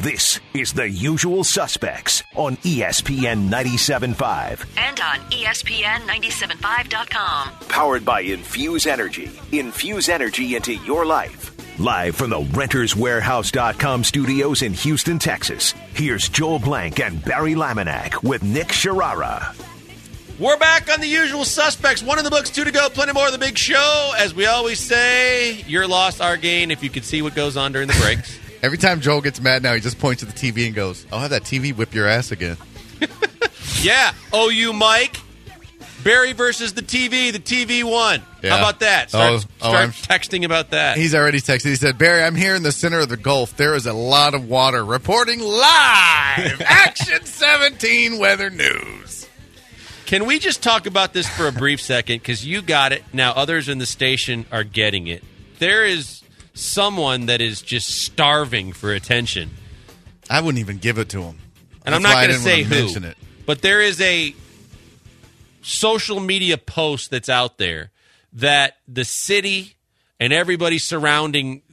This is The Usual Suspects on ESPN 97.5. And on ESPN975.com. Powered by Infuse Energy. Infuse energy into your life. Live from the RentersWarehouse.com studios in Houston, Texas. Here's Joel Blank and Barry Laminack with Nick Sharara. We're back on The Usual Suspects. 1 in the books, 2 to go. Plenty more of the big show. As we always say, your loss, our gain, if you could see what goes on during the breaks. Every time Joel gets mad now, he just points at the TV and goes, I'll have that TV whip your ass again. Yeah. OU Mike. Barry versus the TV. The TV won. Yeah. How about that? Start I'm texting about that. He's already texted. He said, Barry, I'm here in the center of the Gulf. There is a lot of water. Reporting live. Action 17 weather news. Can we just talk about this for a brief second? Because you got it. Now others in the station are getting it. There is someone that is just starving for attention. I wouldn't even give it to him. And I'm not going to say who. But there is a social media post that's out there that the city and everybody surrounding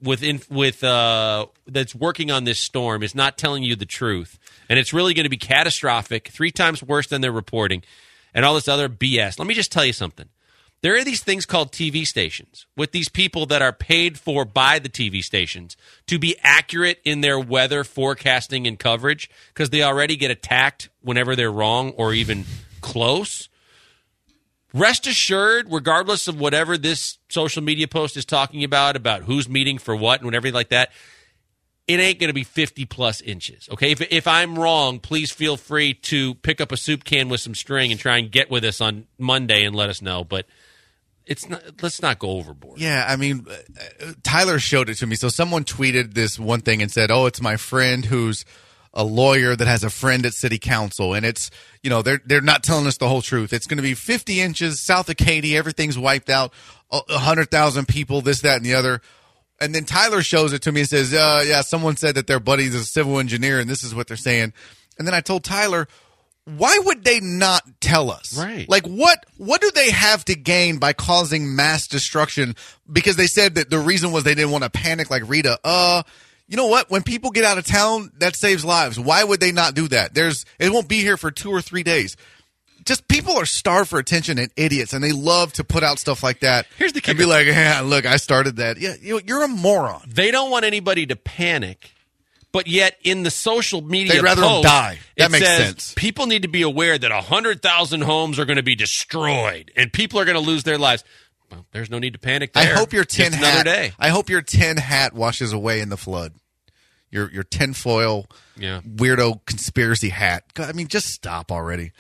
that's working on this storm is not telling you the truth. And it's really going to be catastrophic, 3 times worse than they're reporting, and all this other BS. Let me just tell you something. There are these things called TV stations with these people that are paid for by the TV stations to be accurate in their weather forecasting and coverage because they already get attacked whenever they're wrong or even close. Rest assured, regardless of whatever this social media post is talking about who's meeting for what and everything like that, it ain't going to be 50-plus inches, okay? If I'm wrong, please feel free to pick up a soup can with some string and try and get with us on Monday and let us know, but it's not. Let's not go overboard. Yeah, I mean, Tyler showed it to me. So someone tweeted this one thing and said, oh, it's my friend who's a lawyer that has a friend at city council, and it's, you know, they're not telling us the whole truth. It's going to be 50 inches south of Katy. Everything's wiped out, 100,000 people, this, that, and the other. And then Tyler shows it to me and says, yeah, someone said that their buddy's a civil engineer, and this is what they're saying. And then I told Tyler, why would they not tell us? Right. Like, what do they have to gain by causing mass destruction? Because they said that the reason was they didn't want to panic like Rita. You know what? When people get out of town, that saves lives. Why would they not do that? It won't be here for 2 or 3 days. Just people are starved for attention and idiots, and they love to put out stuff like that. Here's the kicker. And be like, yeah, look, I started that. Yeah, you're a moron. They don't want anybody to panic, but yet in the social media they'd rather post, them die. That makes says, sense. People need to be aware that 100,000 homes are going to be destroyed, and people are going to lose their lives. Well, there's no need to panic there. I hope your tin Just hat. another day. I hope your tin hat washes away in the flood. Your tinfoil weirdo conspiracy hat. God, I mean, just stop already.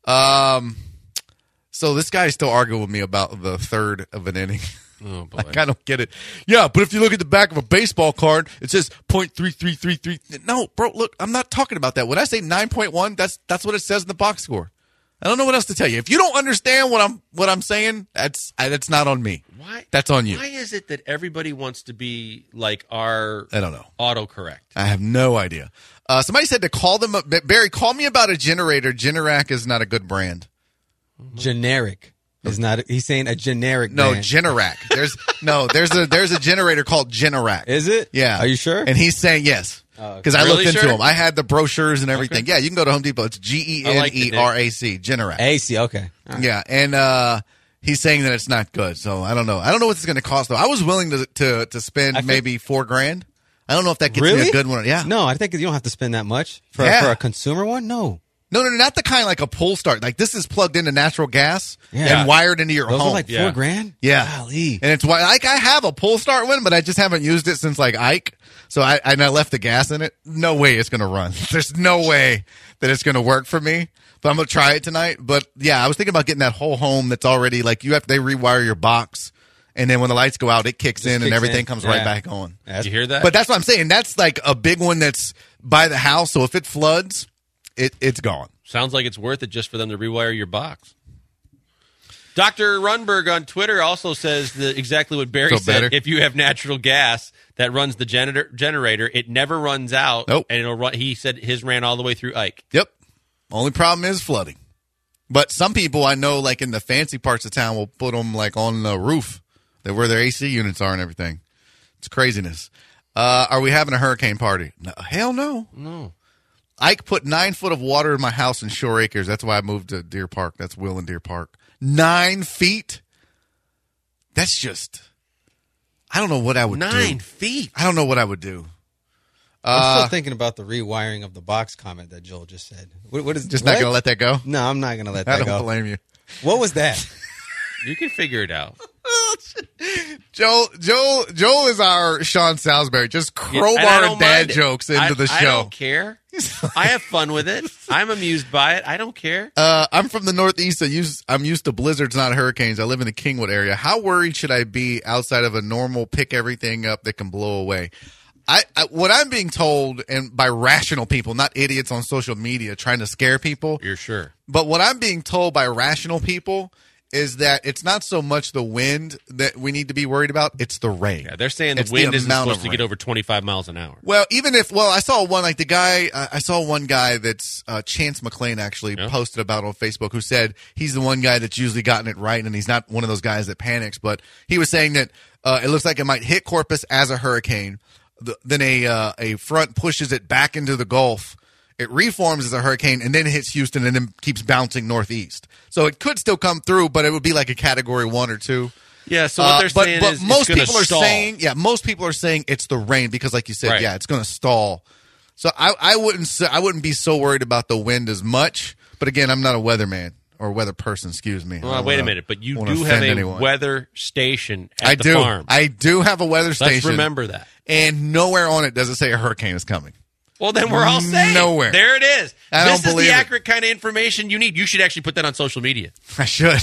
So this guy is still arguing with me about the third of an inning. Oh, boy. Like, I don't get it. Yeah, but if you look at the back of a baseball card, it says .3333. No, bro, look, I'm not talking about that. When I say 9.1, that's what it says in the box score. I don't know what else to tell you. If you don't understand what I'm saying, that's not on me. Why? That's on you. Why is it that everybody wants to be like our I don't know. autocorrect? I have no idea. Somebody said to call them up. Barry, call me about a generator. Generac is not a good brand. Generic is not. He's saying a generic. No, brand. Generac. There's a generator called Generac. Is it? Yeah. Are you sure? And he's saying yes. Because I Really looked into sure? them. I had the brochures and everything. Okay. Yeah, you can go to Home Depot. It's GENERAC, Generac. AC. Okay. All right. Yeah, and he's saying that it's not good. So I don't know. I don't know what it's going to cost though. I was willing to spend maybe $4,000. I don't know if that gets me Really? a good one. Yeah. No, I think you don't have to spend that much for a consumer one. No. No, not the kind like a pull start. Like this is plugged into natural gas Yeah. and wired into your Those home. are like $4,000. Yeah. Golly. And it's why, like, I have a pull start one, but I just haven't used it since like Ike. So I left the gas in it. No way it's going to run. There's no way that it's going to work for me. But I'm going to try it tonight. But yeah, I was thinking about getting that whole home that's already like they rewire your box. And then when the lights go out, it kicks in and everything comes right back on. Did you hear that? But that's what I'm saying. That's like a big one that's by the house. So if it floods, it's gone. Sounds like it's worth it just for them to rewire your box. Dr. Runberg on Twitter also says exactly what Barry said. Better. If you have natural gas that runs the generator, it never runs out. Nope. And it'll run. He said his ran all the way through Ike. Yep. Only problem is flooding. But some people I know, like in the fancy parts of town, will put them like on the roof, where their AC units are and everything. It's craziness. Are we having a hurricane party? No, hell no. No. Ike put 9 foot of water in my house in Shore Acres. That's why I moved to Deer Park. That's Will and Deer Park. 9 feet? That's just, I don't know what I would do. 9 feet. I don't know what I would do. I'm still thinking about the rewiring of the box comment that Joel just said. What is Just not going to let that go? No, I'm not going to let I that don't go. blame you. What was that? You can figure it out. Joel is our Sean Salisbury, just crowbarring dad jokes into the show. I don't care. I have fun with it. I'm amused by it. I don't care. I'm from the Northeast. I'm used to blizzards, not hurricanes. I live in the Kingwood area. How worried should I be outside of a normal pick everything up that can blow away? What I'm being told, and by rational people, not idiots on social media trying to scare people. You're sure. But what I'm being told by rational people is that it's not so much the wind that we need to be worried about, it's the rain. Yeah, they're saying It's the wind the isn't amount supposed of to get rain. over 25 miles an hour. Well, I saw one, like the guy, I saw one guy that's, Chance McClain actually posted about on Facebook, who said he's the one guy that's usually gotten it right, and he's not one of those guys that panics, but he was saying that it looks like it might hit Corpus as a hurricane, then a front pushes it back into the Gulf, it reforms as a hurricane, and then hits Houston, and then keeps bouncing northeast. So it could still come through, but it would be like a Category 1 or 2. Yeah, so what they're saying but is most it's people are stall. most people are saying it's the rain because, like you said, Right. yeah, it's going to stall. So I wouldn't be so worried about the wind as much. But again, I'm not a weatherman or weather person. Excuse me. Well, wait a minute, but you do have a weather station at the farm. I do have a weather station. Let's remember that. And nowhere on it does it say a hurricane is coming. Well, then we're all safe. Nowhere. There it is. I This don't is believe the it. accurate kind of information you need. You should actually put that on social media. I should.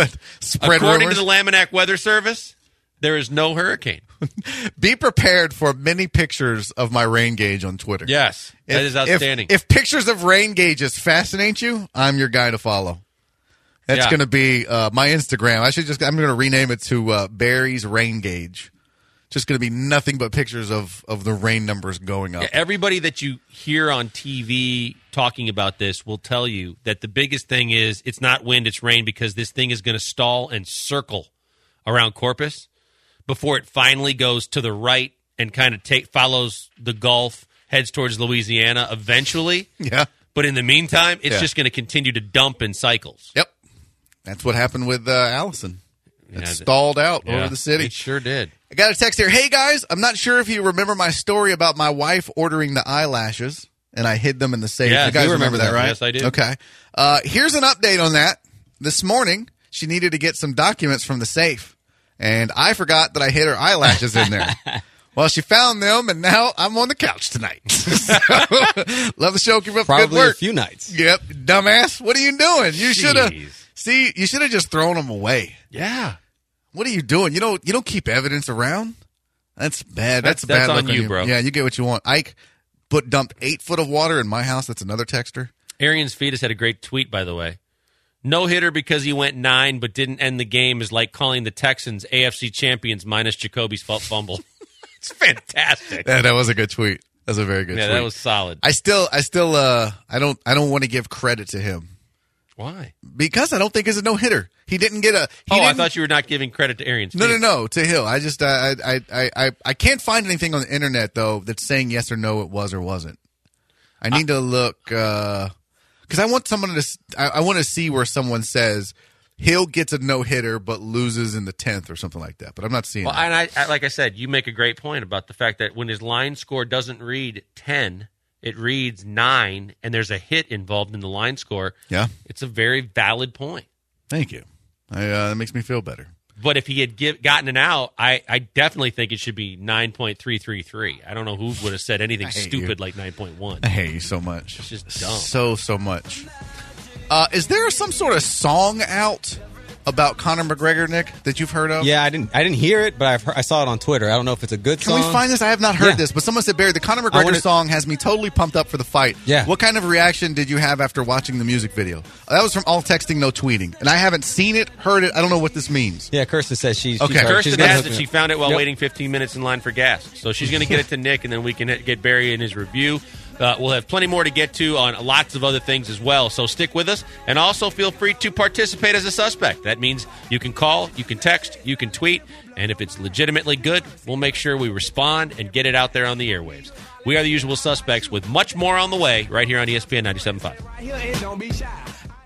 Spread According rumors. to the Laminac Weather Service, there is no hurricane. Be prepared for many pictures of my rain gauge on Twitter. Yes, that is outstanding. If pictures of rain gauges fascinate you, I'm your guy to follow. That's Yeah. going to be my Instagram. I'm going to rename it to Barry's Rain Gauge. Just going to be nothing but pictures of the rain numbers going up. Everybody that you hear on TV talking about this will tell you that the biggest thing is it's not wind, it's rain, because this thing is going to stall and circle around Corpus before it finally goes to the right and kind of follows the Gulf, heads towards Louisiana eventually. Yeah. But in the meantime, it's Yeah. just going to continue to dump in cycles. Yep. That's what happened with Allison. It Yeah, stalled out Yeah, over the city. It sure did. I got a text here. Hey, guys, I'm not sure if you remember my story about my wife ordering the eyelashes, and I hid them in the safe. Yes, you guys I remember that, right? Yes, I do. Okay. Here's an update on that. This morning, she needed to get some documents from the safe, and I forgot that I hid her eyelashes in there. Well, she found them, and now I'm on the couch tonight. So, love the show. Keep up the good Probably a work. few nights. Yep. Dumbass. What are you doing? You should have. Jeez. See, you should have just thrown them away. Yeah. What are you doing? You don't keep evidence around. That's bad. That's a bad That's look on you, bro. Yeah, you get what you want. Ike dumped 8 foot of water in my house. That's another texter. Arians Fetus had a great tweet, by the way. No hitter because he went 9 but didn't end the game is like calling the Texans AFC champions minus Jacoby's fumble. It's fantastic. Yeah, that was a good tweet. That was a very good tweet. Yeah, that was solid. I don't want to give credit to him Why? because I don't think it's a no hitter. He didn't get a. I thought you were not giving credit to Arians Fetus. No. To Hill. I just I can't find anything on the internet though that's saying yes or no it was or wasn't. I need to look because I want someone to. I want to see where someone says Hill gets a no hitter but loses in the 10th or something like that. But I'm not seeing. Well, that. and I like I said, you make a great point about the fact that when his line score doesn't read 10, it reads 9, and there's a hit involved in the line score. Yeah. It's a very valid point. Thank you. That makes me feel better. But if he had gotten an out, I definitely think it should be 9.333. I don't know who would have said anything stupid like 9.1. I hate you so much. It's just dumb. So much. Is there some sort of song out about Conor McGregor, Nick, that you've heard of? Yeah, I didn't hear it, but I saw it on Twitter. I don't know if it's a good Can song. we find this? I have not heard Yeah. this, but someone said, Barry, the Conor McGregor song has me totally pumped up for the fight. Yeah. What kind of reaction did you have after watching the music video? That was from all texting, no tweeting. And I haven't seen it, heard it. I don't know what this means. Yeah, Kirsten says she's Okay. heard it. Kirsten She's gonna has hook that me she up. found it while Yep. waiting 15 minutes in line for gas. So she's going to get it to Nick, and then we can get Barry in his review. We'll have plenty more to get to on lots of other things as well. So stick with us, and also feel free to participate as a suspect. That means you can call, you can text, you can tweet, and if it's legitimately good, we'll make sure we respond and get it out there on the airwaves. We are the Usual Suspects with much more on the way right here on ESPN 97.5.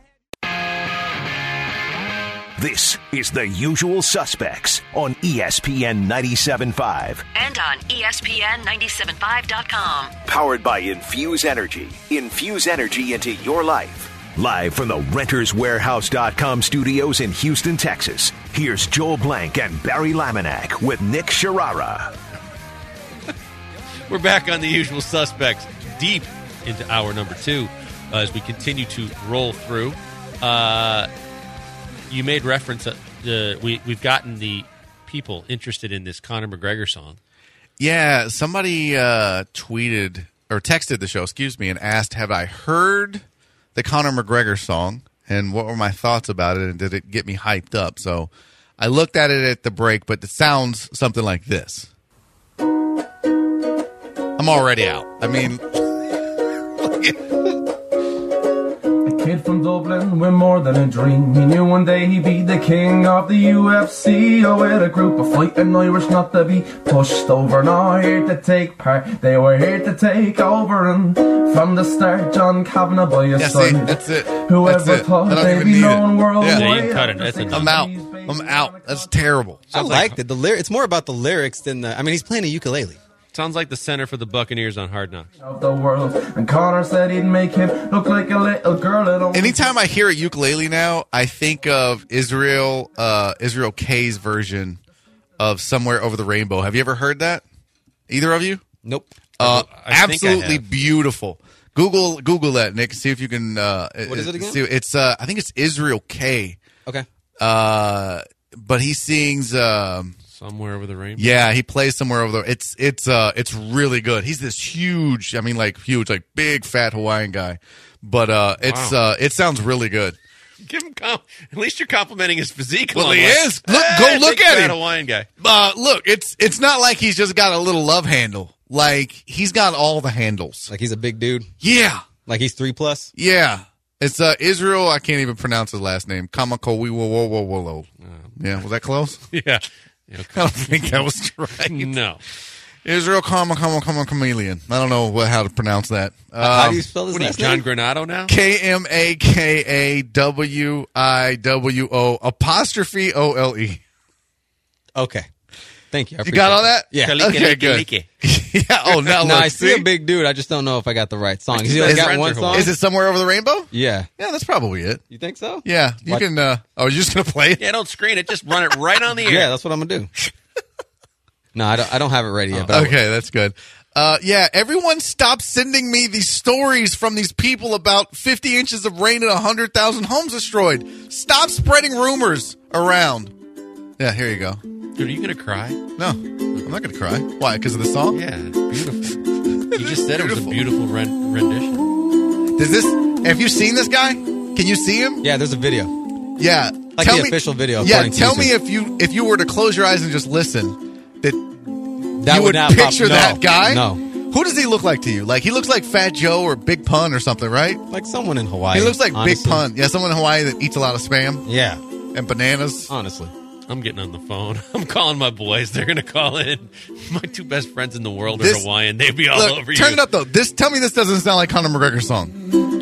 This is The Usual Suspects on ESPN 97.5. And on ESPN975.com. Powered by Infuse Energy. Infuse energy into your life. Live from the RentersWarehouse.com studios in Houston, Texas. Here's Joel Blank and Barry Laminack with Nick Sharara. We're back on The Usual Suspects, deep into hour number 2 as we continue to roll through. You made reference we've gotten the people interested in this Conor McGregor song. Yeah, somebody tweeted or texted the show, and asked, have I heard the Conor McGregor song, and what were my thoughts about it, and did it get me hyped up? So I looked at it at the break, but it sounds something like this. I'm already out. I mean... Kid from Dublin with more than a dream. He knew one day he'd be the king of the UFC. Oh, with a group of fighting Irish not to be pushed over. Not here to take part, they were here to take over. And from the start, John Kavanagh by your side. That's it. Whoever thought they'd be known worldwide. Yeah, you can cut it. That's I'm out. I'm out. That's terrible. I liked it. It's more about the lyrics than the... I mean, he's playing a ukulele. Sounds like the center for the Buccaneers on Hard Knocks. Of the world. And Conor said he'd make him look like a little girl. Anytime I hear a ukulele now, I think of Israel K's version of Somewhere Over the Rainbow. Have you ever heard that? Either of you? Nope. Absolutely beautiful. Google that, Nick. See if you can. What is it again? It's I think it's Israel K. Okay. But he sings. Somewhere Over the Rainbow. Yeah, he plays Somewhere Over the. It's really good. He's this huge. I mean, like huge, big fat Hawaiian guy. But it sounds really good. Give him at least you're complimenting his physique. Well, he is. Look, go look at him. Hawaiian guy. Look, it's not like he's just got a little love handle. Like he's got all the handles. Like he's a big dude. Yeah. Like he's 3+. Yeah. It's Israel. I can't even pronounce his last name. Kamakowiwowowowolo. Yeah, was that close? Yeah. I don't think that was right. No. Israel Chameleon. I don't know how to pronounce that. How do you spell this? What are you, John Granado now? KMAKAWIWO''OLE. Okay. Thank you. You got all that? Yeah. Okay, good. Yeah. Oh, now no, I see a big dude. I just don't know if I got the right song. Has he only got one song? Is it Somewhere Over the Rainbow? Yeah. Yeah, that's probably it. You think so? Yeah. You can. Oh, you're just gonna play it? Yeah, don't screen it. Just run it right on the air. Yeah, that's what I'm gonna do. No, I don't have it ready yet. But okay, that's good. Yeah, everyone stop sending me these stories from these people about 50 inches of rain and 100,000 homes destroyed. Stop spreading rumors around. Yeah, here you go. Dude, are you going to cry? No, I'm not going to cry. Why? Because of the song? Yeah, it's beautiful. You just said it was a beautiful rendition. Have you seen this guy? Can you see him? Yeah, there's a video. Yeah. Like the official video. Yeah, tell me if you were to close your eyes and just listen, that you would picture that guy? No. Who does he look like to you? Like, he looks like Fat Joe or Big Pun or something, right? Like someone in Hawaii. He looks like honestly. Big Pun. Yeah, someone in Hawaii that eats a lot of Spam. Yeah. And bananas. Honestly. I'm getting on the phone. I'm calling my boys. They're going to call in. My two best friends in the world are Hawaiian. They'd be all over you. Turn it up, though. Tell me this doesn't sound like Conor McGregor's song.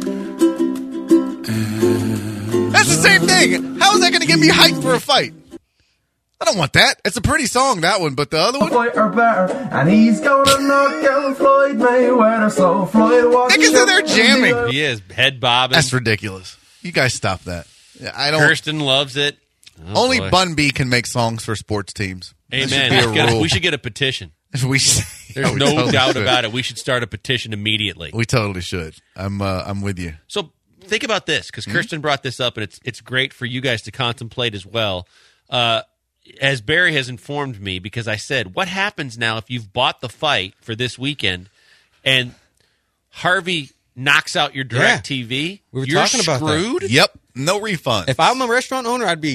That's the same thing. How is that going to get me hyped for a fight? I don't want that. It's a pretty song, that one, but the other one... Better, and he's gonna knock out Floyd Mayweather, so Floyd walks... Nick is in there jamming. He is. Head bobbing. That's ridiculous. You guys stop that. I don't... Kirsten loves it. Oh, only boy. Bun B can make songs for sports teams. Amen. We should get a petition. There's no doubt about it. We should start a petition immediately. We totally should. I'm with you. So think about this, because Kirsten brought this up, and it's great for you guys to contemplate as well. As Barry has informed me, because I said, what happens now if you've bought the fight for this weekend and Harvey knocks out your DirecTV? We were You're talking about screwed? that. Yep. No refund. If I'm a restaurant owner, I'd be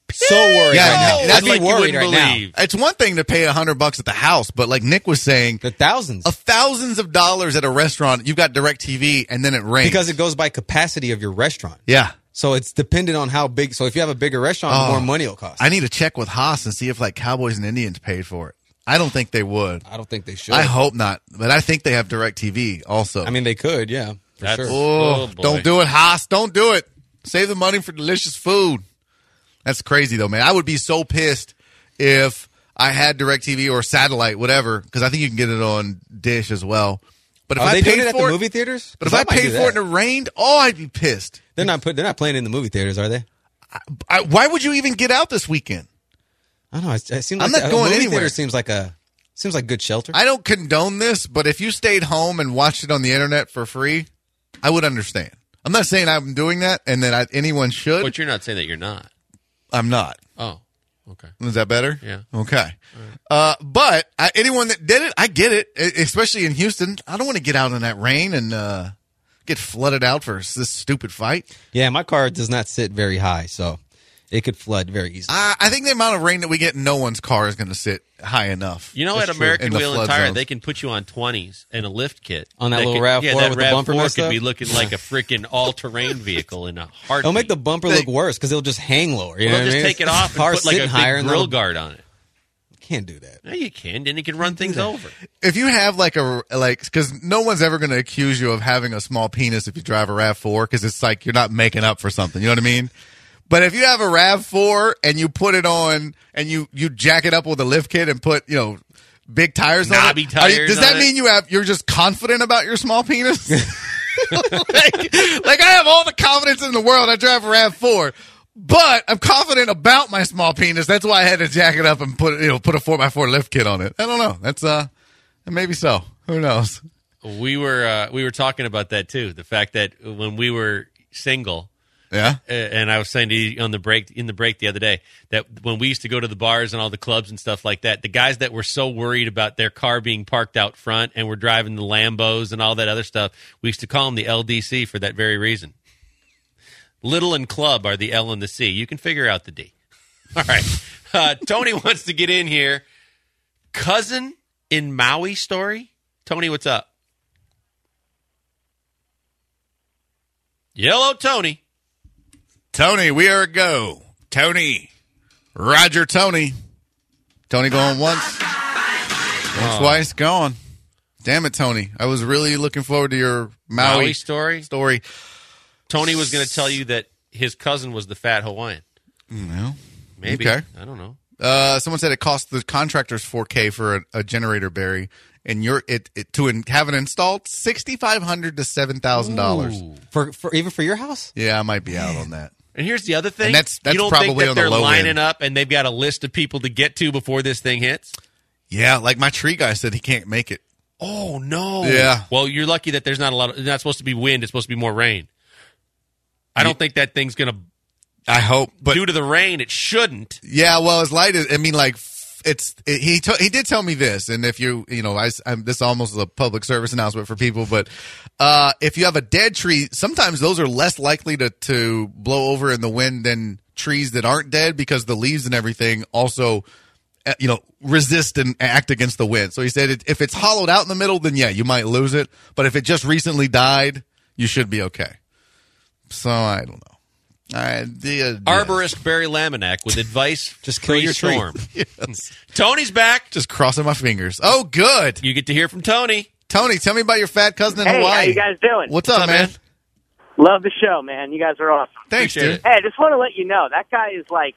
So worried Yeah, right now. that's I'd be like you worried wouldn't right now. believe. It's one thing to pay $100 at the house, but like Nick was saying, The thousands. thousands of dollars at a restaurant. You've got DirecTV, and then it rains Because it goes by capacity of your restaurant. yeah. So it's dependent on how big. So if you have a bigger restaurant, the more money it'll cost. I need to check with Haas and see if like Cowboys and Indians paid for it. I don't think they would. I don't think they should. I hope not, but I think they have DirecTV also. I mean, they could, yeah, for That's- sure. Oh, boy. Don't do it, Haas. Don't do it. Save the money for delicious food. That's crazy, though, man. I would be so pissed if I had DirecTV or satellite, whatever, because I think you can get it on Dish as well. But if Are I they paid doing it at for the movie theaters? but if I paid for it and it rained, I'd be pissed. they're not playing it in the movie theaters, are they? Why would you even get out this weekend? I don't know. It seems I'm like not a going movie anywhere. theater seems like good shelter. I don't condone this, but if you stayed home and watched it on the internet for free, I would understand. I'm not saying I'm doing that and that anyone should. But you're not saying that you're not. I'm not. Oh, okay. Is that better? Yeah. Okay. But anyone that did it, I get it, especially in Houston. I don't want to get out in that rain and get flooded out for this stupid fight. Yeah, my car does not sit very high, so it could flood very easily. I think the amount of rain that we get in no one's car is going to sit high enough. You know, That's at true. American In the Wheel and flood Tire, zones. they can put you on 20s and a lift kit. On that little could, RAV4 that with the RAV4 bumper messed could up? be looking like a freaking all-terrain vehicle in a heartbeat. It'll make the bumper look worse because it'll just hang lower. You know Well, what I just mean? take it off and Car's put like a sitting higher big and grill they'll- guard on it. Can't do that. No, you can. Then you can run things over. If you have because no one's ever going to accuse you of having a small penis if you drive a RAV4 because it's like you're not making up for something. You know what I mean? But if you have a RAV4 and you put it on and you jack it up with a lift kit and put, big tires on Knobby it, tires does that on mean you're just confident about your small penis? like I have all the confidence in the world. I drive a RAV4. But I'm confident about my small penis. That's why I had to jack it up and put a 4x4 lift kit on it. I don't know. That's maybe so. Who knows? We were talking about that too. The fact that when we were single, Yeah. and I was saying to you in the break the other day that when we used to go to the bars and all the clubs and stuff like that, the guys that were so worried about their car being parked out front and were driving the Lambos and all that other stuff, we used to call them the LDC for that very reason. Little and club are the L and the C. You can figure out the D. All right. Tony wants to get in here. Cousin in Maui story. Tony, what's up? Yellow Tony. Tony, we are a go. Tony. Roger, Tony. Tony going once. Going twice, gone. Damn it, Tony. I was really looking forward to your Maui story. Tony was going to tell you that his cousin was the fat Hawaiian. No. Maybe. Okay. I don't know. Someone said it cost the contractors $4,000 for a generator, Barry, and to have it installed $6,500 to $7,000. For even for your house? Yeah, I might be out on that. And here's the other thing. And that's you don't probably think that on the they're low lining end. up and they've got a list of people to get to before this thing hits? Yeah, like my tree guy said he can't make it. Oh, no. Yeah. Well, you're lucky that there's not not supposed to be wind. It's supposed to be more rain. I don't think that thing's going to. I hope, but Due to the rain, it shouldn't. yeah, well, as light as he did tell me this, and if this is almost a public service announcement for people, but if you have a dead tree, sometimes those are less likely to blow over in the wind than trees that aren't dead because the leaves and everything also resist and act against the wind. So he said if it's hollowed out in the middle, then yeah, you might lose it, but if it just recently died, you should be okay. So I don't know. Arborist Barry Laminack with advice. Just kill your tree. storm. Tony's back. Just crossing my fingers. Oh, good. You get to hear from Tony. Tony, tell me about your fat cousin in Hey, Hawaii. how you guys doing? What's up, man? Love the show, man. You guys are awesome. Thanks, Appreciate dude. it. Hey, I just want to let you know, that guy is like,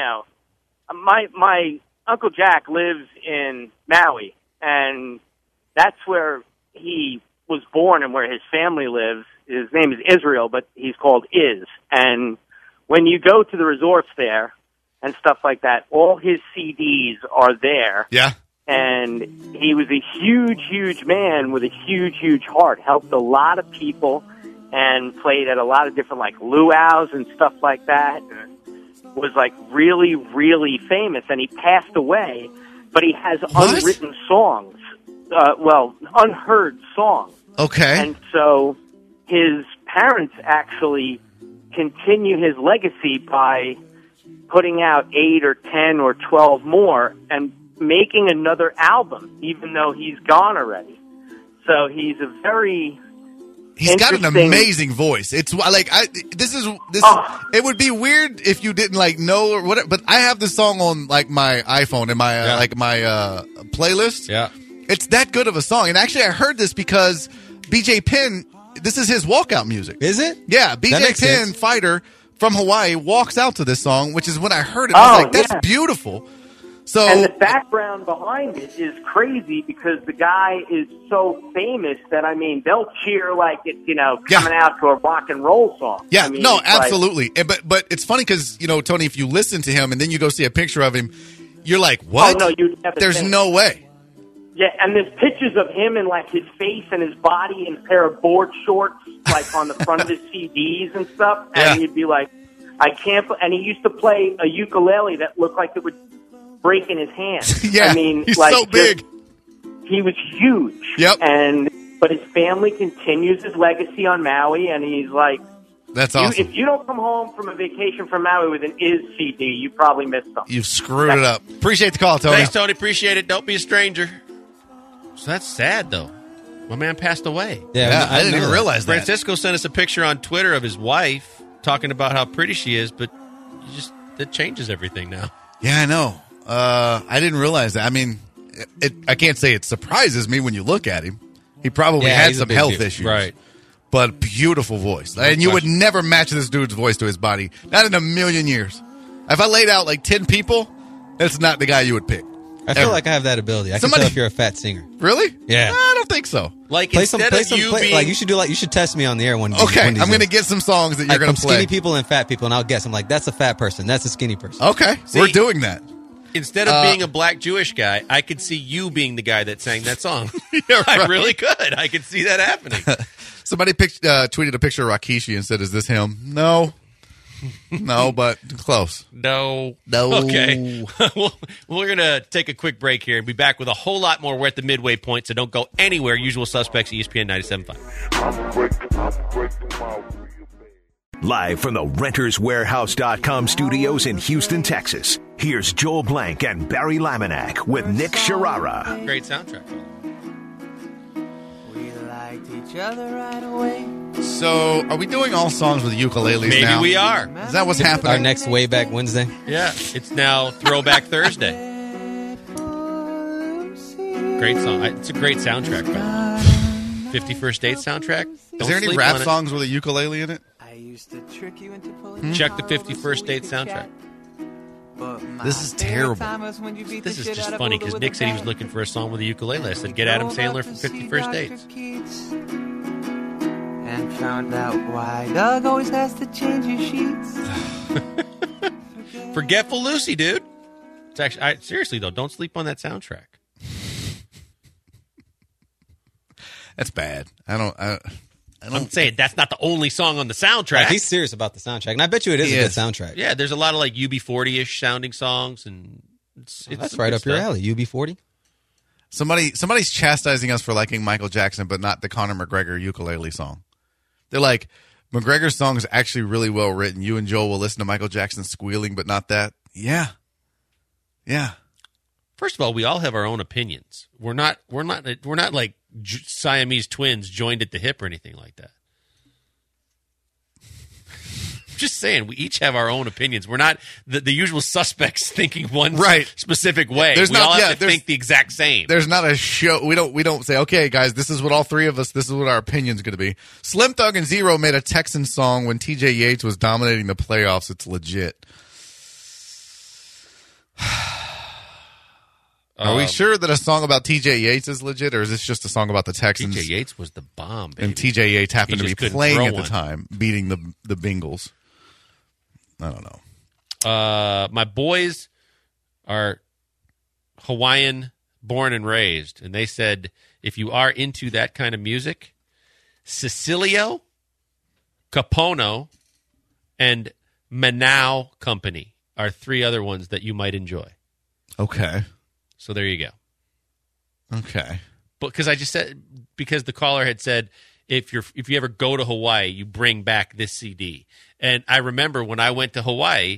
my Uncle Jack lives in Maui, and that's where he was born and where his family lives. His name is Israel, but he's called Iz. And when you go to the resorts there and stuff like that, all his CDs are there. Yeah. And he was a huge, huge man with a huge, huge heart. Helped a lot of people and played at a lot of different, like, luau's and stuff like that. Was, like, really, really famous. And he passed away, but he has unwritten songs. Unheard songs. Okay. And so his parents actually continue his legacy by putting out 8 or 10 or 12 more and making another album, even though he's gone already. So he's a very He's got an amazing voice. It's like it would be weird if you didn't like know or whatever. But I have this song on like my iPhone and my playlist. Yeah, it's that good of a song. And actually, I heard this because BJ Penn. This is his walkout music. Is it? Yeah, BJ Penn, fighter from Hawaii, walks out to this song, which is when I heard it. I was like, "That's beautiful." So, and the background behind it is crazy because the guy is so famous that, I mean, they'll cheer like it's, coming out to a rock and roll song. Yeah, I mean, absolutely. But it's funny because, Tony, if you listen to him and then you go see a picture of him, you're like, what? Oh, no, you'd never There's think. no way. Yeah, and there's pictures of him and, like, his face and his body in a pair of board shorts, like, on the front of his CDs and stuff. And you'd be like, I can't. And he used to play a ukulele that looked like it would break in his hand. Yeah, I mean, he's so big. He was huge. Yep. But his family continues his legacy on Maui, and he's like, that's awesome. If you don't come home from a vacation from Maui with an Is CD, you probably missed something. You've screwed it up. Appreciate the call, Tony. Thanks, Tony. Appreciate it. Don't be a stranger. So that's sad, though. My man passed away. Yeah, I didn't even realize that. Francisco sent us a picture on Twitter of his wife talking about how pretty she is, but that changes everything now. Yeah, I know. I didn't realize that. I mean, I can't say it surprises me when you look at him. He probably had some health issues. Right. But beautiful voice. And you would never match this dude's voice to his body. Not in a million years. If I laid out like 10 people, that's not the guy you would pick. I feel like I have that ability. I can tell if you're a fat singer. Really? Yeah. No, I don't think so. Like you should test me on the air one day. Okay, I'm going to get some songs that you're going to play. Skinny people and fat people, and I'll guess. I'm like, that's a fat person. That's a skinny person. Okay, we're doing that. Instead of being a black Jewish guy, I could see you being the guy that sang that song. Yeah, right. I really could. I could see that happening. Somebody tweeted a picture of Rakishi and said, "Is this him?" No, but close. No. Okay. Well, we're gonna take a quick break here and be back with a whole lot more. We're at the midway point, so don't go anywhere. Usual Suspects, ESPN 97.5. Live from the RentersWarehouse.com studios in Houston, Texas, here's Joel Blank and Barry Laminack with Nick Sharara. Great soundtrack. We liked each other right away. So, are we doing all songs with ukuleles now? Maybe we are. Is that what's happening? Our next Way Back Wednesday? Yeah, it's now Throwback Thursday. Great song. It's a great soundtrack, by the way. 51st Date soundtrack. Is there any rap songs with a ukulele in it? To trick you into pulling Check the 51st Date soundtrack. This is terrible. This is just funny because Nick said he was looking for a song with a ukulele. I said, get Adam Sandler from 51st Dates. And found out why Doug always has to change his sheets. Forgetful Lucy, dude. It's actually seriously though, don't sleep on that soundtrack. That's bad. I'm saying that's not the only song on the soundtrack. He's serious about the soundtrack, and I bet you it is a good soundtrack. Yeah, there's a lot of like UB40-ish sounding songs, and that's right up your alley. UB40. Somebody's chastising us for liking Michael Jackson, but not the Conor McGregor ukulele song. They're like, McGregor's song is actually really well written. You and Joel will listen to Michael Jackson squealing, but not that. Yeah. First of all, we all have our own opinions. We're not like Siamese twins joined at the hip or anything like that. Just saying, we each have our own opinions. We're not the usual suspects thinking one specific way. We all have to think the exact same. There's not a show. We don't say, okay, guys, this is what all three of us, this is what our opinion's going to be. Slim Thug and Zero made a Texan song when TJ Yates was dominating the playoffs. It's legit. Are we sure that a song about TJ Yates is legit, or is this just a song about the Texans? TJ Yates was the bomb, baby. And TJ Yates happened to be playing at the time, beating the Bengals. I don't know. My boys are Hawaiian born and raised, and they said if you are into that kind of music, Cecilio, Capono, and Manau Company are three other ones that you might enjoy. Okay. So there you go. Okay. Because the caller had said if you ever go to Hawaii, you bring back this CD. And I remember when I went to Hawaii,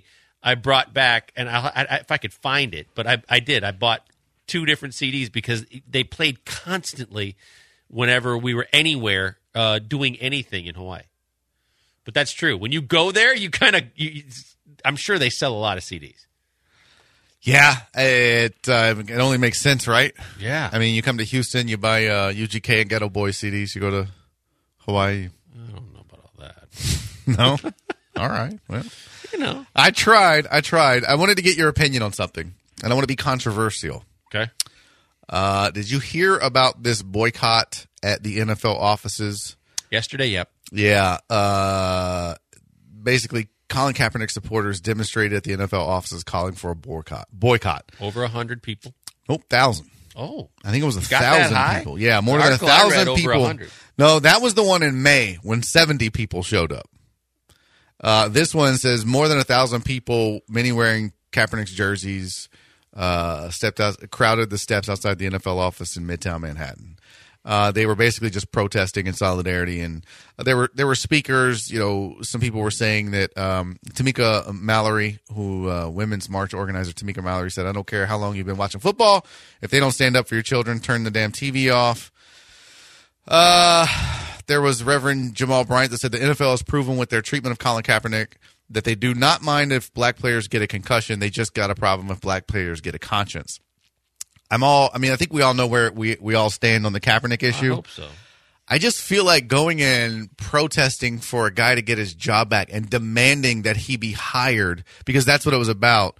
I brought back, and if I could find it, but I did. I bought 2 different CDs because they played constantly whenever we were anywhere doing anything in Hawaii. But that's true. When you go there, you I'm sure they sell a lot of CDs. Yeah, it only makes sense, right? Yeah. I mean, you come to Houston, you buy UGK and Ghetto Boys CDs. You go to Hawaii. I don't know about all that. No? All right. Well, You know. I tried. I wanted to get your opinion on something, and I want to be controversial. Okay. Did you hear about this boycott at the NFL offices? Yesterday, yep. Yeah. Basically, Colin Kaepernick supporters demonstrated at the NFL offices calling for a boycott. Over 100 people. Nope, 1,000. Oh. I think it was Got that 1,000 high? people. Yeah, more The than article I read 1,000 over people. 100. No, that was the one in May when 70 people showed up. This one says more than 1,000 people, many wearing Kaepernick's jerseys, crowded the steps outside the NFL office in Midtown Manhattan. They were basically just protesting in solidarity, and there were speakers. You know, some people were saying that Tamika Mallory, women's march organizer Tamika Mallory, said, "I don't care how long you've been watching football. If they don't stand up for your children, turn the damn TV off." There was Reverend Jamal Bryant that said the NFL has proven with their treatment of Colin Kaepernick that they do not mind if black players get a concussion. They just got a problem if black players get a conscience. I think we all know where we all stand on the Kaepernick issue. I hope so. I just feel like going and protesting for a guy to get his job back and demanding that he be hired, because that's what it was about.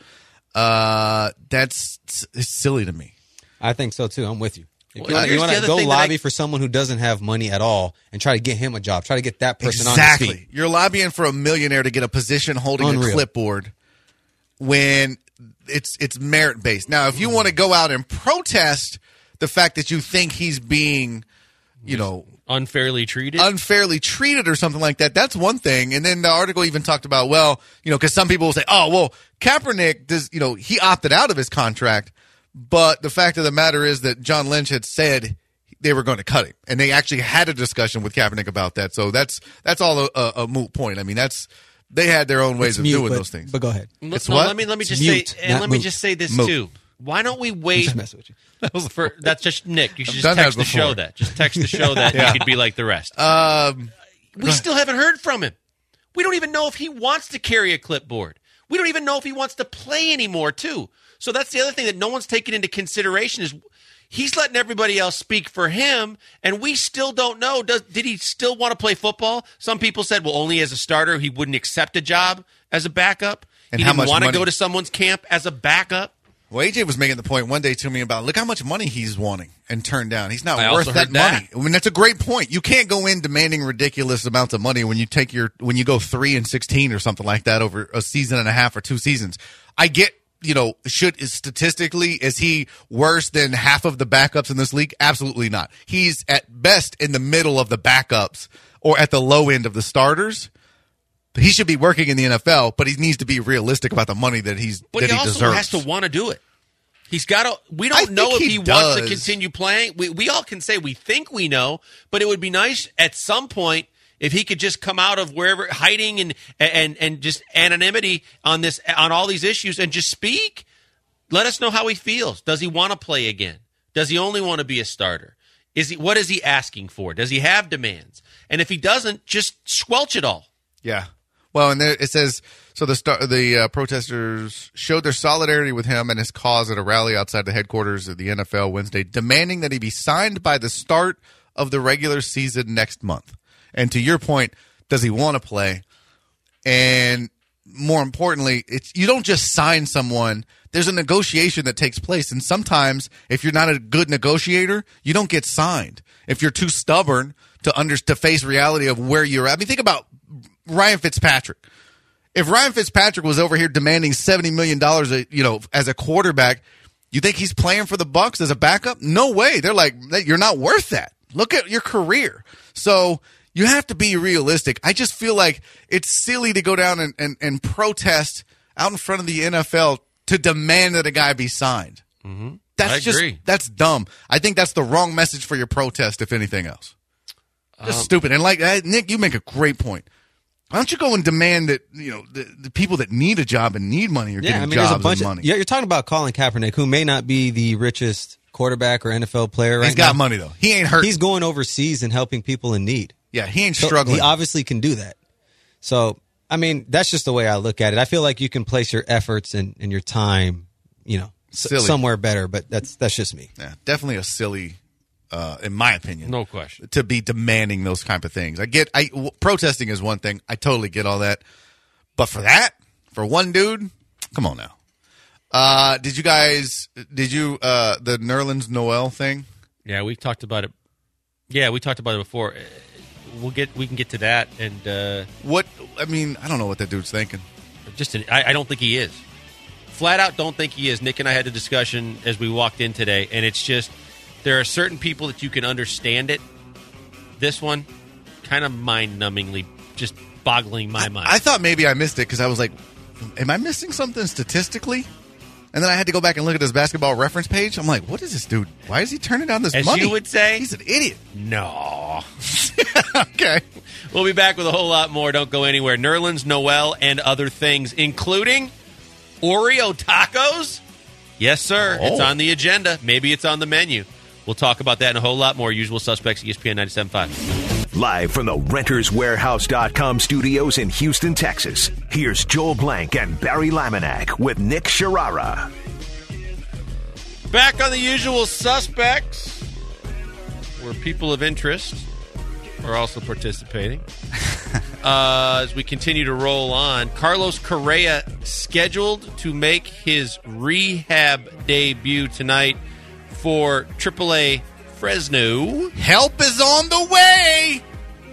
It's silly to me. I think so too. I'm with you. If Well, you want here's to the other go thing that lobby for someone who doesn't have money at all and try to get him a job, try to get that person on his Exactly. feet. You're lobbying for a millionaire to get a position holding a Unreal. clipboard when it's merit based. Now, if you want to go out and protest the fact that you think he's being, Unfairly treated? unfairly treated or something like that, that's one thing. And then the article even talked about, because some people will say, oh, well, Kaepernick does, he opted out of his contract. But the fact of the matter is that John Lynch had said they were going to cut him, and they actually had a discussion with Kaepernick about that. So that's all a moot point. I mean, they had their own ways of doing those things. But go ahead. It's No, what? Let me just mute, say, and not let me moot. just say this Moot. too. Why don't we wait? Just messing with you. That's just Nick. You should I've just done that text the show before. that. Just text the show that. Yeah. You could be like the rest. We still haven't heard from him. We don't even know if he wants to carry a clipboard. We don't even know if he wants to play anymore, too. So that's the other thing that no one's taken into consideration is he's letting everybody else speak for him, and we still don't know. Did he still want to play football? Some people said, well, only as a starter. He wouldn't accept a job as a backup. And he how didn't much want to money? go to someone's camp as a backup. Well, AJ was making the point one day to me about, look how much money he's wanting and turned down. He's not I worth also that heard that. money. I mean, that's a great point. You can't go in demanding ridiculous amounts of money when you go 3-16 or something like that over a season and a half or 2 seasons. I get, statistically, is he worse than half of the backups in this league? Absolutely not. He's at best in the middle of the backups or at the low end of the starters. He should be working in the NFL, but he needs to be realistic about the money that he also deserves. has to want to do it. He's got to. We I don't know think if he he wants to does. continue playing. We all can say we think we know, but it would be nice at some point if he could just come out of wherever hiding and just anonymity on all these issues and just speak. Let us know how he feels. Does he want to play again? Does he only want to be a starter? What is he asking for? Does he have demands? And if he doesn't, just squelch it all. Yeah. Well, and there it says, so the protesters showed their solidarity with him and his cause at a rally outside the headquarters of the NFL Wednesday, demanding that he be signed by the start of the regular season next month. And to your point, does he want to play? And more importantly, you don't just sign someone. There's a negotiation that takes place. And sometimes if you're not a good negotiator, you don't get signed. If you're too stubborn to face reality of where you're at. I mean, think about Ryan Fitzpatrick. If Ryan Fitzpatrick was over here demanding $70 million, as a quarterback, you think he's playing for the Bucs as a backup? No way. They're like, you're not worth that. Look at your career. So you have to be realistic. I just feel like it's silly to go down and protest out in front of the NFL to demand that a guy be signed. Mm-hmm. That's I agree. That's dumb. I think that's the wrong message for your protest, if anything else. Just stupid. And Nick, you make a great point. Why don't you go and demand that the people that need a job and need money are getting jobs and money? You're talking about Colin Kaepernick, who may not be the richest quarterback or NFL player right now. He's got money, though. He ain't hurt. He's going overseas and helping people in need. Yeah, he ain't struggling. He obviously can do that. So, I mean, that's just the way I look at it. I feel like you can place your efforts and your time, somewhere better, but that's just me. Yeah, definitely a silly, in my opinion. No question. To be demanding those kind of things. Protesting is one thing. I totally get all that. But for one dude, come on now. Did you the Nerlens Noel thing? Yeah, we talked about it. Yeah, we talked about it before. We can get to that. And I don't know what that dude's thinking. I don't think he is. Flat out don't think he is. Nick and I had a discussion as we walked in today, and it's just there are certain people that you can understand it. This one, kind of mind-numbingly, just boggling my mind. I thought maybe I missed it because I was like, am I missing something statistically? And then I had to go back and look at his basketball reference page. I'm like, what is this dude? Why is he turning down this money? As you would say? He's an idiot. No. Okay. We'll be back with a whole lot more. Don't go anywhere. Nerlens Noel and other things, including Oreo tacos. Yes, sir. Oh. It's on the agenda. Maybe it's on the menu. We'll talk about that and a whole lot more. Usual Suspects, ESPN 97.5. Live from the RentersWarehouse.com studios in Houston, Texas, here's Joel Blank and Barry Laminack with Nick Sharara. Back on the Usual Suspects, where people of interest are also participating. As we continue to roll on, Carlos Correa scheduled to make his rehab debut tonight for AAA Fresno. Help is on the way!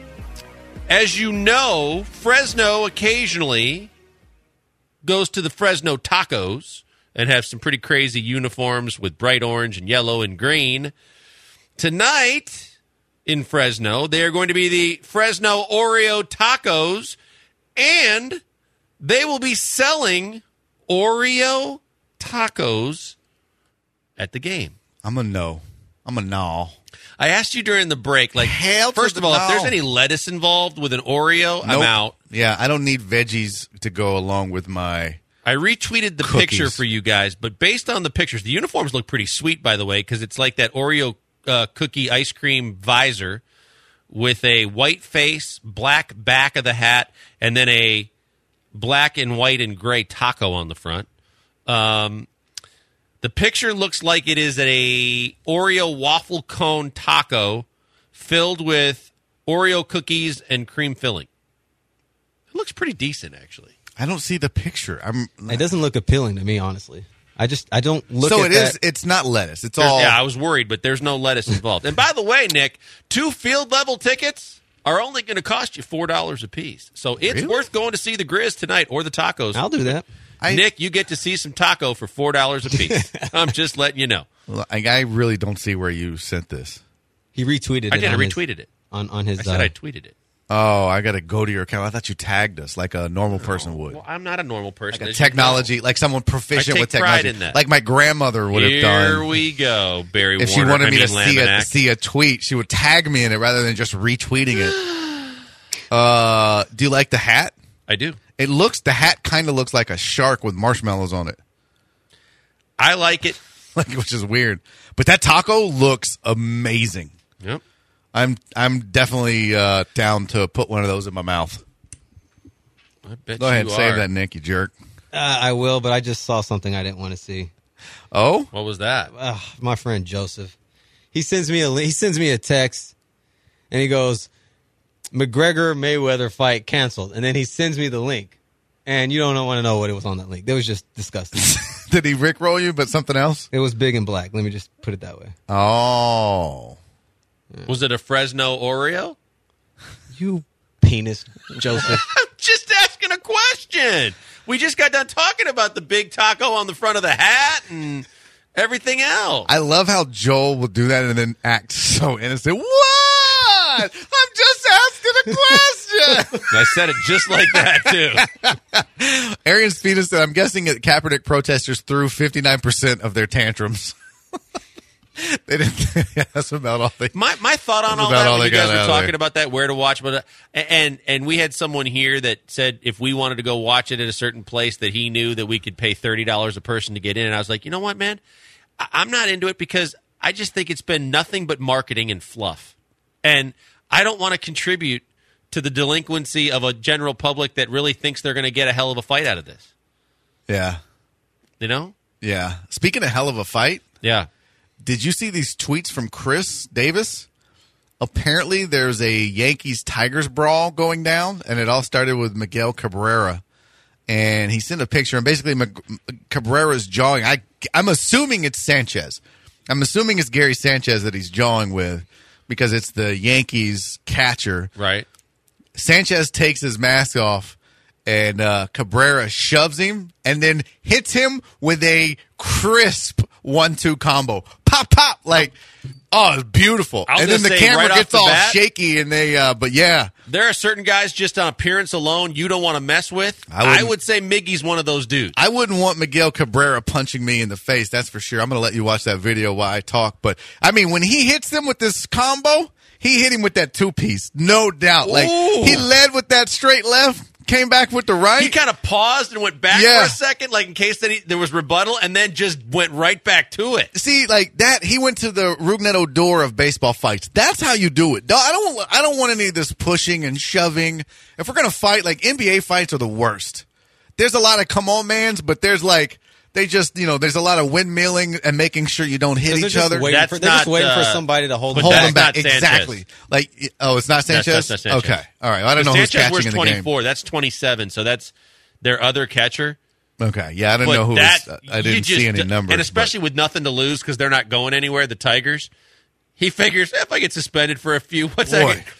As you know, Fresno occasionally goes to the Fresno Tacos and have some pretty crazy uniforms with bright orange and yellow and green. Tonight in Fresno, they are going to be the Fresno Oreo Tacos, and they will be selling Oreo tacos at the game. I'm a no. I asked you during the break, first of all, if there's any lettuce involved with an Oreo, I'm out. Yeah, I don't need veggies to go along with my I retweeted the cookies. picture for you guys, but based on the pictures, the uniforms look pretty sweet, by the way, because it's like that Oreo cookie ice cream visor with a white face, black back of the hat, and then a black and white and gray taco on the front. The picture looks like it is a Oreo waffle cone taco filled with Oreo cookies and cream filling. It looks pretty decent, actually. I don't see the picture. It doesn't look appealing to me, honestly. I don't look so at it that. is. It's not lettuce. It's all. Yeah, I was worried, but there's no lettuce involved. And by the way, Nick, 2 field level tickets are only going to cost you $4 a piece. So it's worth going to see the Grizz tonight or the tacos. I'll do that. Nick, you get to see some taco for $4 a piece. I'm just letting you know. I really don't see where you sent this. He retweeted it. I retweeted it. On his. I said I tweeted it. Oh, I got to go to your account. I thought you tagged us like a normal person would. Well, I'm not a normal person. Like a technology, like someone proficient with technology. I take pride in that. Like my grandmother would have done. Here we go, Barry Warner. If she wanted me to Laminack. see a tweet, she would tag me in it rather than just retweeting it. Do you like the hat? I do. The hat kind of looks like a shark with marshmallows on it. I like it. Which is weird. But that taco looks amazing. Yep. I'm definitely down to put one of those in my mouth. I bet Go ahead, you save are. that, Nick, you jerk. I will, but I just saw something I didn't want to see. Oh? What was that? My friend Joseph. He sends me a text, and he goes, McGregor Mayweather fight canceled, and then he sends me the link, and you don't want to know what it was on that link. It was just disgusting. Did he rickroll you, but something else? It was big and black. Let me just put it that way. Oh. Was it a Fresno Oreo? You penis, Joseph. I'm just asking a question. We just got done talking about the big taco on the front of the hat and everything else. I love how Joel will do that and then act so innocent. What? I'm just asking a question. I said it just like that, too. Arian Speedus said, I'm guessing that Kaepernick protesters threw 59% of their tantrums. They didn't. Yeah, that's about all they. My thought on That's all about that all when they you guys got were out talking there. about that, where to watch, but and we had someone here that said if we wanted to go watch it at a certain place that he knew that we could pay $30 a person to get in, and I was like, you know what, man, I'm not into it because I just think it's been nothing but marketing and fluff, and I don't want to contribute to the delinquency of a general public that really thinks they're going to get a hell of a fight out of this. Yeah, You know? yeah. Speaking of hell of a fight, Yeah. did you see these tweets from Chris Davis? Apparently, there's a Yankees-Tigers brawl going down, and it all started with Miguel Cabrera. And he sent a picture, and basically Cabrera's jawing. I'm assuming it's Sanchez. I'm assuming it's Gary Sanchez that he's jawing with because it's the Yankees catcher. Right. Sanchez takes his mask off, and Cabrera shoves him and then hits him with a crisp 1-2 combo. Pop, pop. Like, oh, it's beautiful. I was And then gonna the say, camera right off gets the all bat- shaky, and they, but yeah. There are certain guys just on appearance alone you don't want to mess with. I wouldn't- I would say Miggy's one of those dudes. I wouldn't want Miguel Cabrera punching me in the face, that's for sure. I'm going to let you watch that video while I talk. But, I mean, when he hits them with this combo, he hit him with that two-piece, no doubt. Like, Ooh. he led with that straight left, came back with the right. He kind of paused and went back Yeah. for a second, like in case that there was rebuttal, and then just went right back to it. See, like that, he went to the Rugnetto door of baseball fights. That's how you do it. I don't want any of this pushing and shoving. If we're gonna fight, like NBA fights are the worst. There's a lot of come on mans, but there's like they just there's a lot of windmilling and making sure you don't hit They're each just other. waiting That's for, they're just not, waiting for uh, somebody to hold but them Hold back. them back That's not exactly. Sanchez. Like it's not Sanchez. That's not Sanchez. Okay, all right. I don't know who's Sanchez catching wears in the 24. That's 27. So that's their other catcher. game. Okay, yeah, I don't But know who. that, I you didn't see just- any numbers, and especially with nothing to lose because they're not going anywhere. The Tigers. He figures if I get suspended for a few, what's Boy. that?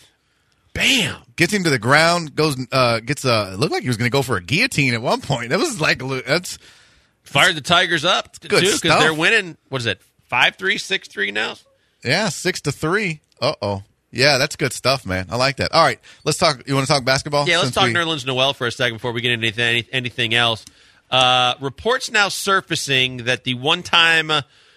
Bam. gets him to the ground. Goes gets it looked like he was going to go for a guillotine at one point. That was like that's. Fired the Tigers up Good too because stuff. they're winning. What is it? 5-3, 6-3 now. Yeah, 6-3. Uh-oh. Yeah, that's good stuff, man. I like that. All right, let's talk. You want to talk basketball? Yeah, let's Since talk we- Nerlens Noel for a second before we get into anything else. Reports now surfacing that the one-time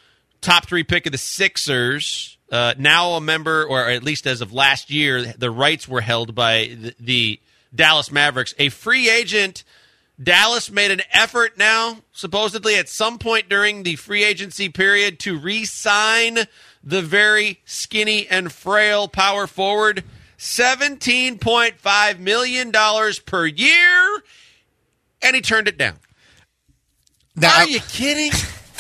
top 3 pick of the Sixers, now a member, or at least as of last year, the rights were held by the Dallas Mavericks. A free agent, Dallas made an effort now, supposedly at some point during the free agency period, to re-sign the very skinny and frail power forward. $17.5 million per year, and he turned it down. Now, Are you kidding?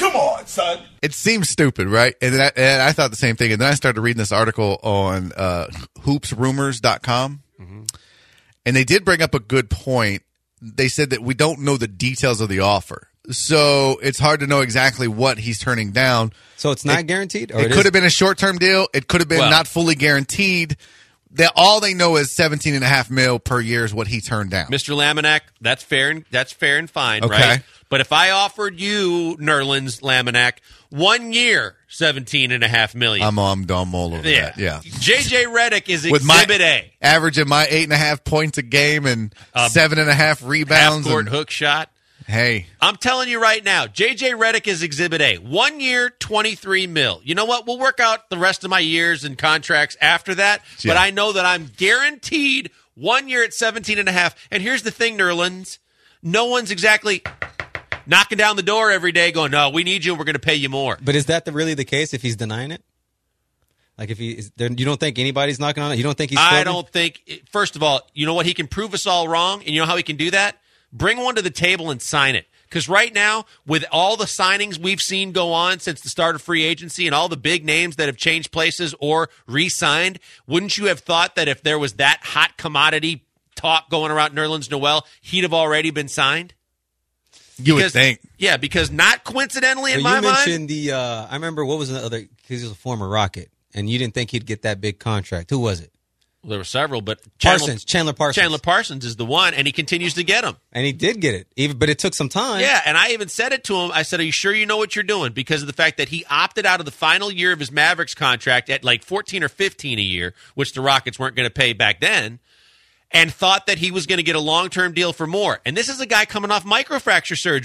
it seems stupid, right? And I thought the same thing. And then I started reading this article on hoopsrumors.com. And they did bring up a good point. They said that we don't know the details of the offer. So it's hard to know exactly what he's turning down. So it's not guaranteed? Or It could have been a short-term deal. It could have been Well- not fully guaranteed. All they know is $17.5 million per year is what he turned down. Mr. Laminack, that's fair and fine, Okay. right? But if I offered you, Nerlens Laminack, 1 year, $17.5 million. I'm dumb all over that. Yeah. JJ Redick is With Exhibit A. averaging my 8.5 points a game and 7.5 rebounds. Half-court and- hook shot. Hey, I'm telling you right now, JJ Redick is Exhibit A. 1 year, $23 million. You know what? We'll work out the rest of my years and contracts after that. Yeah. But I know that I'm guaranteed 1 year at 17.5. And here's the thing, Nerlens. No one's exactly knocking down the door every day going, no, we need you and we're going to pay you more. But is that really the case if he's denying it? Like if he is there, you don't think anybody's knocking on it? You don't think he's I struggling? don't think, first of all, you know what? He can prove us all wrong. And you know how he can do that? Bring one to the table and sign it. Because right now, with all the signings we've seen go on since the start of free agency and all the big names that have changed places or re-signed, wouldn't you have thought that if there was that hot commodity talk going around Nerlens Noel, he'd have already been signed? you would think. Yeah, because not coincidentally in Well, my you mind. mentioned the. I remember what was the other? Because he was a former Rocket, and you didn't think he'd get that big contract. Who was it? Well, there were several, but Chandler Parsons. Chandler Parsons is the one, and he continues to get them. And he did get it, but it took some time. Yeah, and I even said it to him. I said, are you sure you know what you're doing? Because of the fact that he opted out of the final year of his Mavericks contract at like 14 or 15 a year, which the Rockets weren't going to pay back then, and thought that he was going to get a long-term deal for more. And this is a guy coming off microfracture surgery.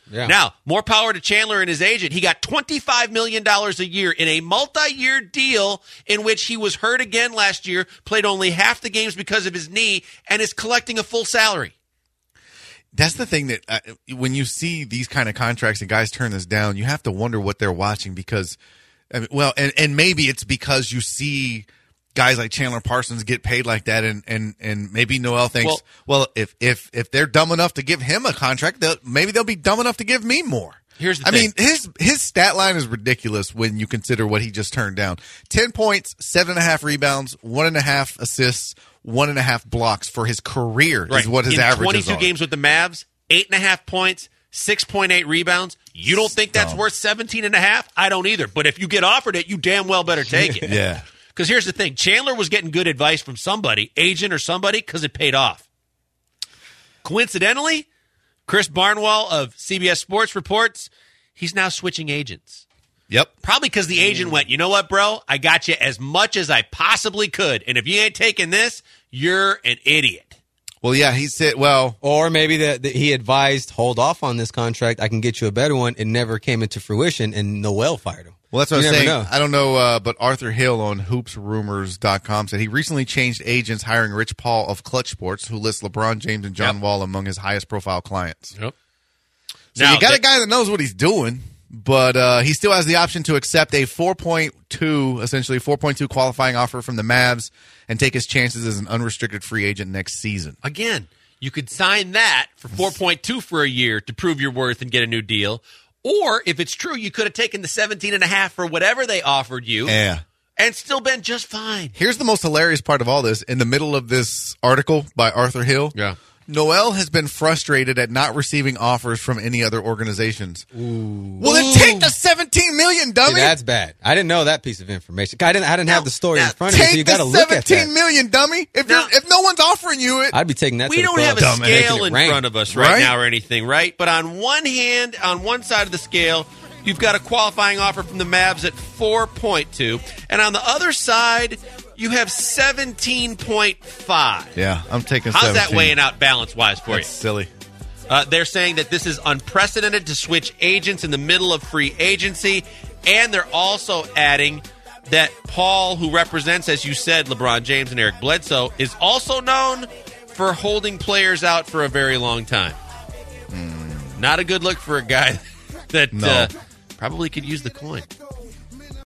Yeah. Now, more power to Chandler and his agent. He got $25 million a year in a multi-year deal in which he was hurt again last year, played only half the games because of his knee, and is collecting a full salary. That's the thing that when you see these kind of contracts and guys turn this down, you have to wonder what they're watching because, and maybe it's because you see guys like Chandler Parsons get paid like that, and maybe Noel thinks, well, if they're dumb enough to give him a contract, maybe they'll be dumb enough to give me more. Here's the thing. I mean, his stat line is ridiculous when you consider what he just turned down. 10 points, 7.5 rebounds, 1.5 assists, 1.5 blocks for his career is what his average is. 22 games with the Mavs, 8.5 points, 6.8 rebounds. You don't think that's worth 17.5? I don't either. But if you get offered it, you damn well better take it. Yeah. Because here's the thing. Chandler was getting good advice from somebody, agent or somebody, because it paid off. Coincidentally, Chris Barnwell of CBS Sports reports he's now switching agents. Yep. Probably because the agent went, you know what, bro? I got you as much as I possibly could. And if you ain't taking this, you're an idiot. Well, yeah, he said, well. Or maybe that he advised, hold off on this contract. I can get you a better one. It never came into fruition, and Noel fired him. Well, that's what I'm saying. Know. I don't know, but Arthur Hill on hoopsrumors.com said he recently changed agents, hiring Rich Paul of Clutch Sports, who lists LeBron James and John Wall among his highest profile clients. Yep. So you got a guy that knows what he's doing, but he still has the option to accept a 4.2 qualifying offer from the Mavs and take his chances as an unrestricted free agent next season. Again, you could sign that for 4.2 for a year to prove your worth and get a new deal. Or if it's true, you could have taken the 17.5 for whatever they offered you and still been just fine. Here's the most hilarious part of all this. In the middle of this article by Arthur Hill, Noel has been frustrated at not receiving offers from any other organizations. Ooh. Well, then take the $17 million, dummy. See, that's bad. I didn't know that piece of information. I didn't have the story in front of me, so you got to look at that. Take the $17 million, dummy. If no one's offering you it, I'd be taking that. We to the don't club. have a scale in front of us right now or anything, right? But on one hand, on one side of the scale, you've got a qualifying offer from the Mavs at 4.2, and on the other side, you have 17.5. Yeah, I'm taking 17. How's that weighing out balance-wise for you? That's silly. They're saying that this is unprecedented to switch agents in the middle of free agency, and they're also adding that Paul, who represents, as you said, LeBron James and Eric Bledsoe, is also known for holding players out for a very long time. Not a good look for a guy that probably could use the coin.